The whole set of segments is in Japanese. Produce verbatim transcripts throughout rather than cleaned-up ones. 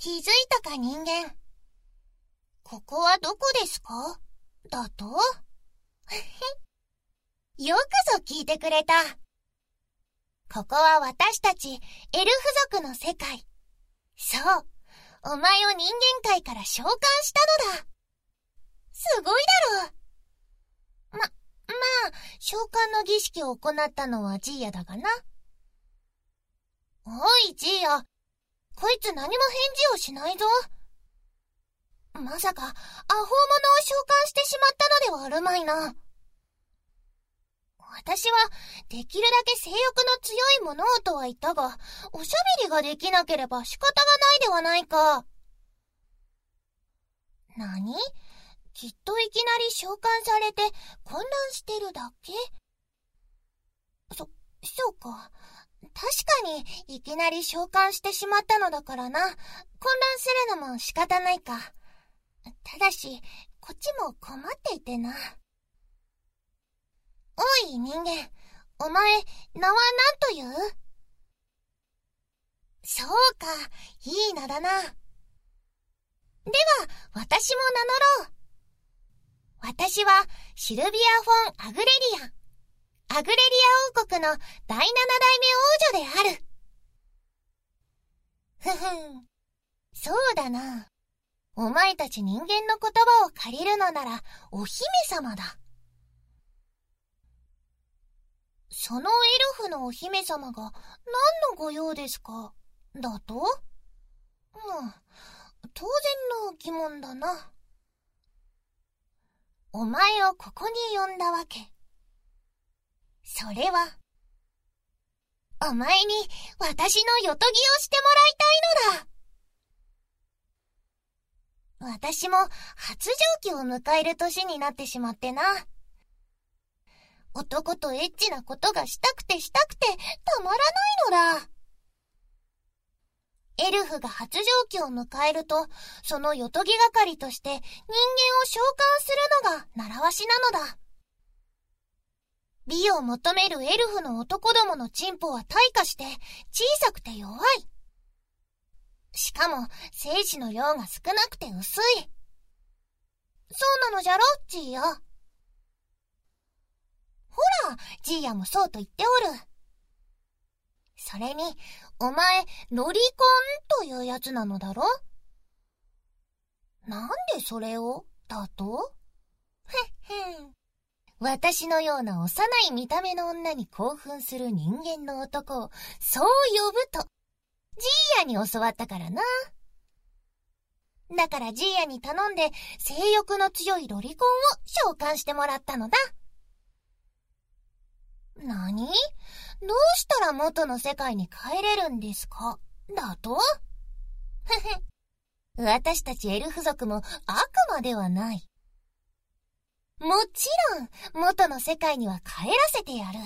気づいたか人間。ここはどこですか？だと？よくぞ聞いてくれた。ここは私たちエルフ族の世界。そう、お前を人間界から召喚したのだ。すごいだろう。ま、まあ、召喚の儀式を行ったのはジーヤだがな。おいジーヤ、こいつ何も返事をしないぞ。まさか、アホ者を召喚してしまったのではあるまいな。私は、できるだけ性欲の強いものをとは言ったが、おしゃべりができなければ仕方がないではないか。なに？きっといきなり召喚されて混乱してるだけ？そ、そうか。確かにいきなり召喚してしまったのだからな。混乱するのも仕方ないか。ただし、こっちも困っていてな。おい人間、お前、名は何という？そうか、いい名だな。では、私も名乗ろう。私はシルビア・フォン・アグレリアン。アグレリア王国の第七代目王女である。ふふん、そうだな。お前たち人間の言葉を借りるのならお姫様だ。そのエルフのお姫様が何のご用ですか？だと？うん、当然の疑問だな。お前をここに呼んだわけ。それは、お前に私のよとぎをしてもらいたいのだ。私も発情期を迎える年になってしまってな。男とエッチなことがしたくてしたくてたまらないのだ。エルフが発情期を迎えると、そのよとぎ係として人間を召喚するのが習わしなのだ。美を求めるエルフの男どものチンポは退化して小さくて弱い。しかも精子の量が少なくて薄い。そうなのじゃろ、ジーヤ。ほら、ジーヤもそうと言っておる。それに、お前、ロリコンというやつなのだろ？なんでそれをだと？ふっふん。私のような幼い見た目の女に興奮する人間の男をそう呼ぶと、ジーヤに教わったからな。だからジーヤに頼んで性欲の強いロリコンを召喚してもらったのだ。なに？どうしたら元の世界に帰れるんですか？だと？ふふ。私たちエルフ族も悪魔ではない。もちろん、元の世界には帰らせてやる。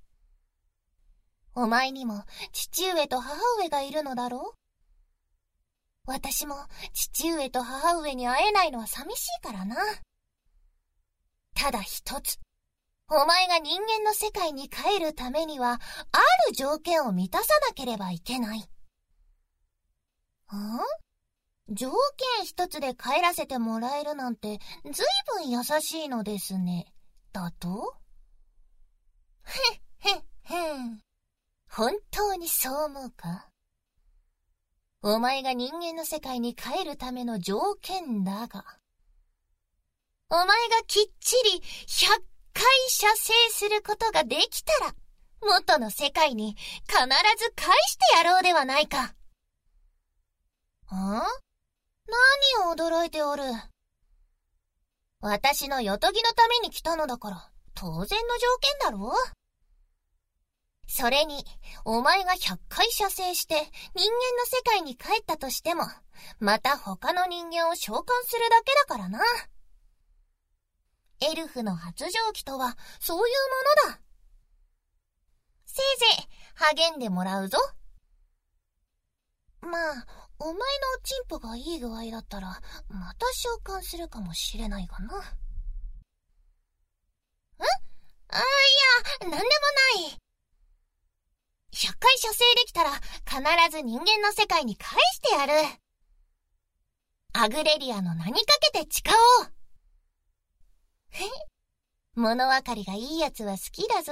お前にも父上と母上がいるのだろう？私も父上と母上に会えないのは寂しいからな。ただ一つ、お前が人間の世界に帰るためには、ある条件を満たさなければいけない。ん？条件一つで帰らせてもらえるなんて、ずいぶん優しいのですね。だと？へっへっへん。本当にそう思うか？お前が人間の世界に帰るための条件だが、お前がきっちりひゃっかい射精することができたら、元の世界に必ず返してやろうではないか。ん？何を驚いておる？私のよとぎのために来たのだから、当然の条件だろう？それに、お前がひゃっかい射精して人間の世界に帰ったとしても、また他の人間を召喚するだけだからな。エルフの発情期とはそういうものだ。せいぜい励んでもらうぞ。まあ、お前のチンポがいい具合だったら、また召喚するかもしれないがな。ん？あ、いや、なんでもない。ひゃっかい射精できたら、必ず人間の世界に返してやる。 アグレリアの名にかけて誓おう。物分かりがいいやつは好きだぞ。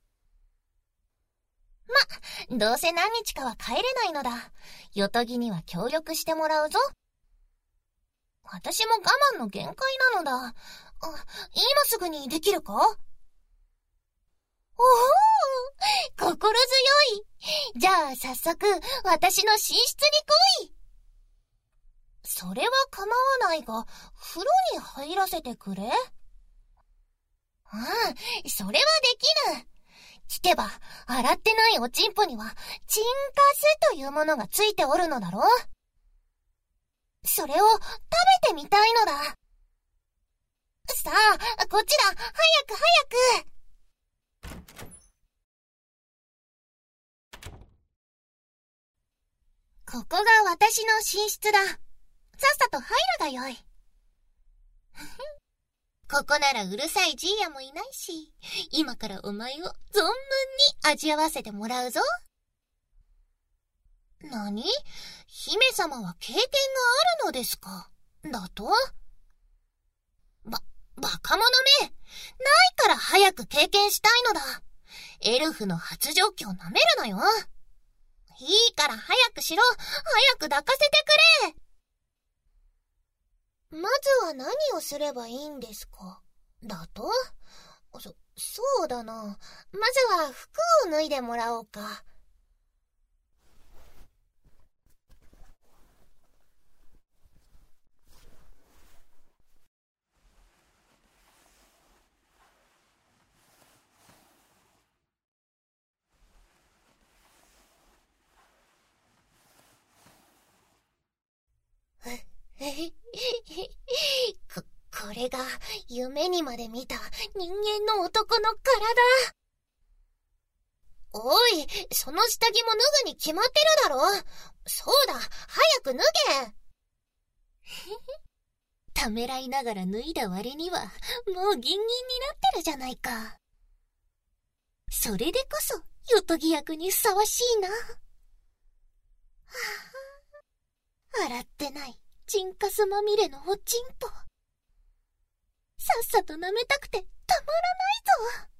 ま、どうせ何日かは帰れないのだ。ヨトギには協力してもらうぞ。私も我慢の限界なのだ。あ、今すぐにできるか？おお、心強い。じゃあ早速、私の寝室に来い。それは構わないが、風呂に入らせてくれ。うん、それはできる。聞けば、洗ってないおちんぽには、チンカスというものがついておるのだろう。それを食べてみたいのだ。さあ、こっちだ。早く早く。ここが私の寝室だ。さっさと入るがよい。ここならうるさいじいやもいないし、今からお前を存分に味わわせてもらうぞ。何？姫様は経験があるのですか？だと？ば、バカ者め！ないから早く経験したいのだ。エルフの発情期を舐めるなよ。いいから早くしろ。早く抱かせてくれ。まずは何をすればいいんですか？だと？そ、そうだな。まずは服を脱いでもらおうか。こ、これが夢にまで見た人間の男の体。おい、その下着も脱ぐに決まってるだろ。そうだ、早く脱げ。ためらいながら脱いだ割にはもうギンギンになってるじゃないか。それでこそヨトギ役にふさわしいな。はあ、洗ってないチンカスまみれのおちんぽ。さっさと舐めたくてたまらないぞ。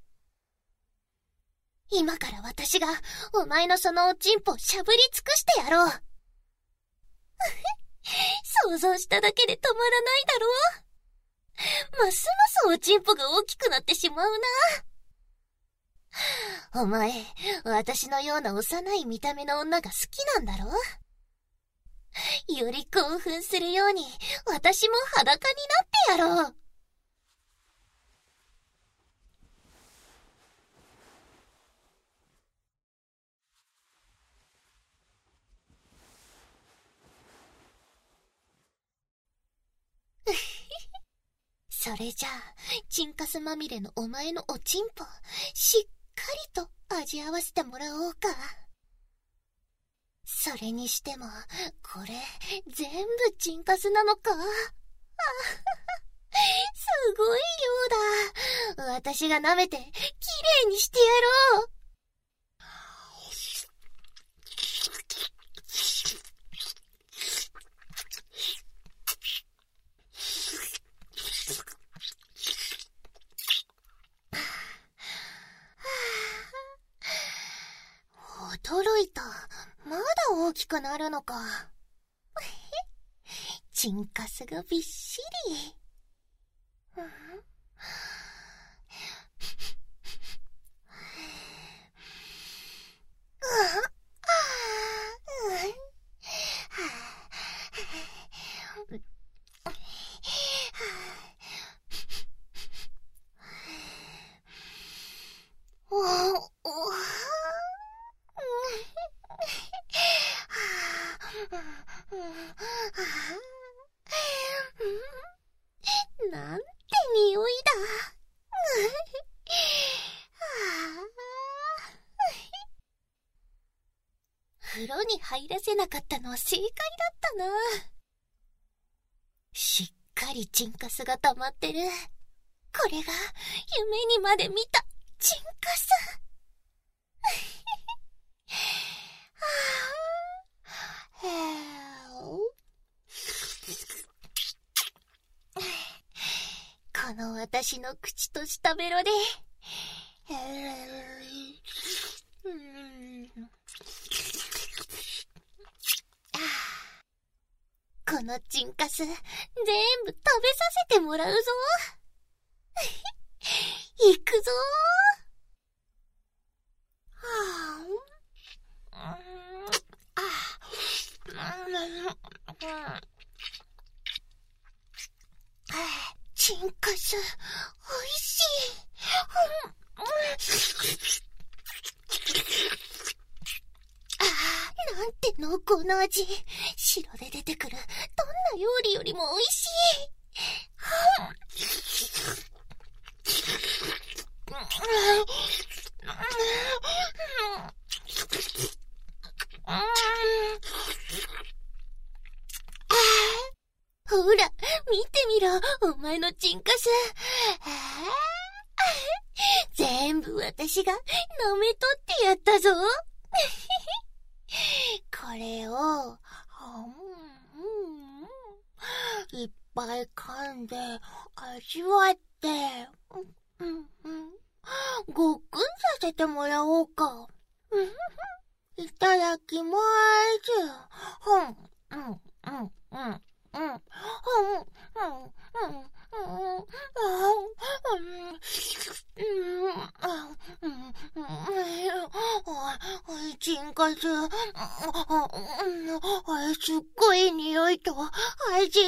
今から私がお前のそのおちんぽをしゃぶり尽くしてやろう。想像しただけで止まらないだろう。ますますおちんぽが大きくなってしまうな。お前、私のような幼い見た目の女が好きなんだろう。より興奮するように私も裸になってやろう。それじゃあ、チンカスまみれのお前のおちんぽ、しっかりと味合わせてもらおうか。それにしても、これ、全部チンカスなのか？あはは、すごい量だ。私が舐めて、きれいにしてやろう。驚いた。まだ大きくなるのか。チンカスがびっしり。うん、なんて匂いだ。風呂に入らせなかったのは正解だったな。しっかりチンカスが溜まってる。これが夢にまで見たチンカス。はあ、 この私の口と舌ベロで、うん、このチンカス全部食べさせてもらうぞ。行くぞ。チンカス、おいしい。ああ、なんて濃厚な味。白で出てくるどんな料理よりもおいしい。ほら、見てみろ、お前のチンカス。全部私が舐めとってやったぞ。これを、うん、いっぱい噛んで味わって、うんうん、ごっくんさせてもらおうか。いただきまーす。うん、うん、うん、うん。うん、うん、うん、うん、うん、うん、チンカス、すっごい匂いと味、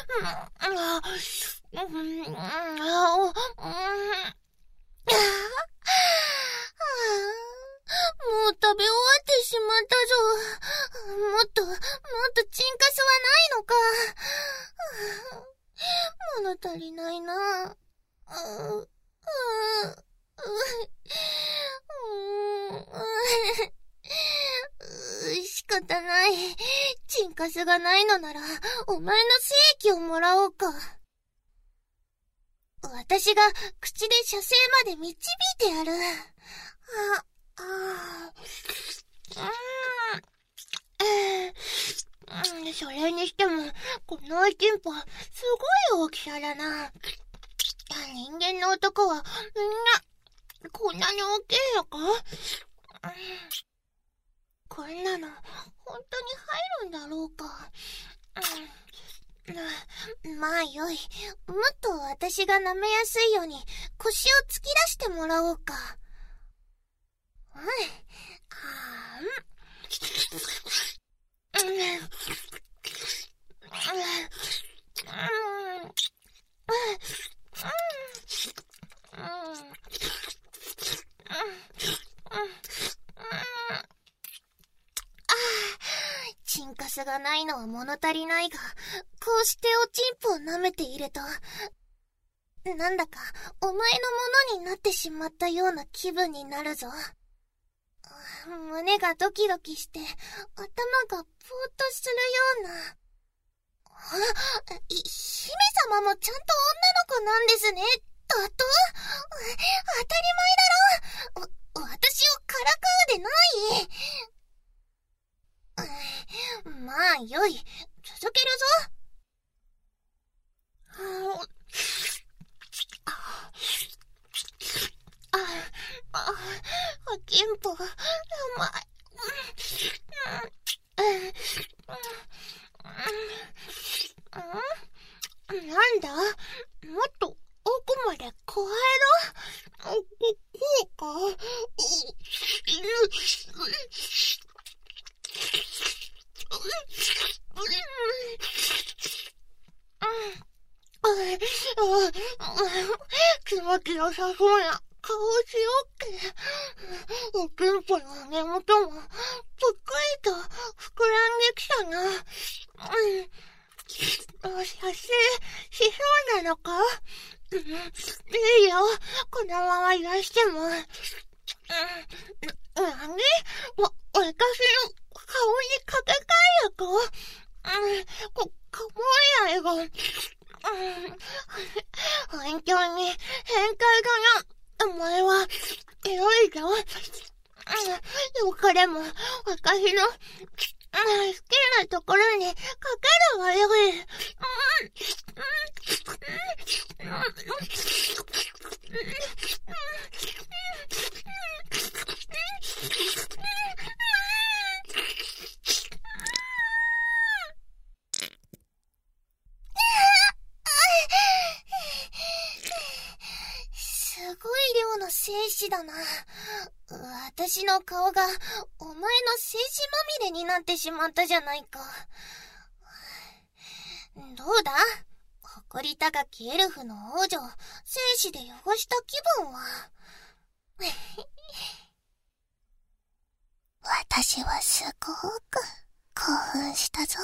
もう食べ終わってしまったぞ。もっと、もっとチンカスはないのか。物足りないな。う、う、う、仕方ない。チンカスがないのなら、お前の精液をもらおうか。私が口で射精まで導いてやる。ああうん、それにしても、このチンポ、すごい大きさだな。人間の男は、みんな、こんなに大きいのか、うん、こんなの、本当に入るんだろうか。うん、まあよい。もっと私が舐めやすいように、腰を突き出してもらおうか。うん。あーん。うん。うん。チンカスがないのは物足りないが、こうしておちんぽを舐めていると、なんだかお前のものになってしまったような気分になるぞ。胸がドキドキして、頭がぼーっとするような。あ、い、姫様もちゃんと女の子なんですね。だと？当たり前だろ。私をからかうでない。まあよい、続けるぞ。ああ、あ、チンポがうまい。なんだ？もっと奥まで加えろ。こうか？気持ちよさそうな顔しよっけ。おちんぽの根元もぷっくりと膨らんできたな。うん、射精しそうなのか？うん、いいよ、このまま出しても。うん、なに？わ、私の顔にかけ替えやか？うん、こ、かもやいが。うん、本当に変態だな。お前は、エロいぞ。うん、よくでも、私の、好きなところにかけるわよ。うん、うん、うん、 すごい量の精子だな。私の顔がお前の精子まみれになってしまったじゃないか。どうだ？誇り高きエルフの王女を精子で汚した気分は。私はすごく興奮したぞ。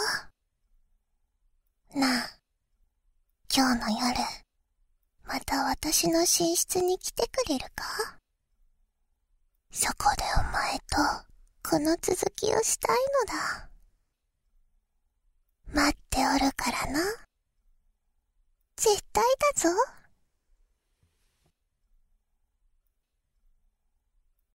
なあ、今日の夜、また私の寝室に来てくれるか？そこでお前とこの続きをしたいのだ。待っておるからな。絶対だぞ。